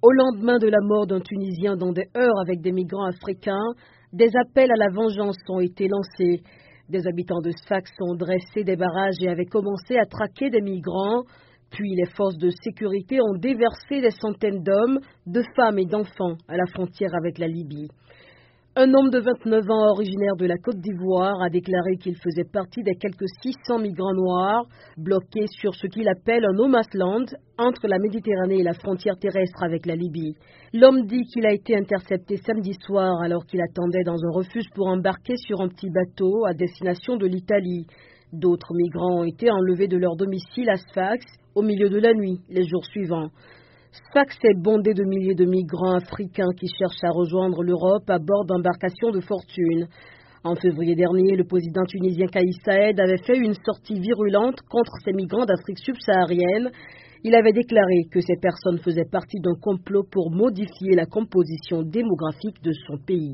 Au lendemain de la mort d'un Tunisien dans des heurts avec des migrants africains, des appels à la vengeance ont été lancés. Des habitants de Sfax ont dressé des barrages et avaient commencé à traquer des migrants. Puis les forces de sécurité ont déversé des centaines d'hommes, de femmes et d'enfants à la frontière avec la Libye. Un homme de 29 ans originaire de la Côte d'Ivoire a déclaré qu'il faisait partie des quelques 600 migrants noirs bloqués sur ce qu'il appelle un no man's land entre la Méditerranée et la frontière terrestre avec la Libye. L'homme dit qu'il a été intercepté samedi soir alors qu'il attendait dans un refuge pour embarquer sur un petit bateau à destination de l'Italie. D'autres migrants ont été enlevés de leur domicile à Sfax au milieu de la nuit les jours suivants. Sfax est bondé de milliers de migrants africains qui cherchent à rejoindre l'Europe à bord d'embarcations de fortune. En février dernier, le président tunisien Kais Saied avait fait une sortie virulente contre ces migrants d'Afrique subsaharienne. Il avait déclaré que ces personnes faisaient partie d'un complot pour modifier la composition démographique de son pays.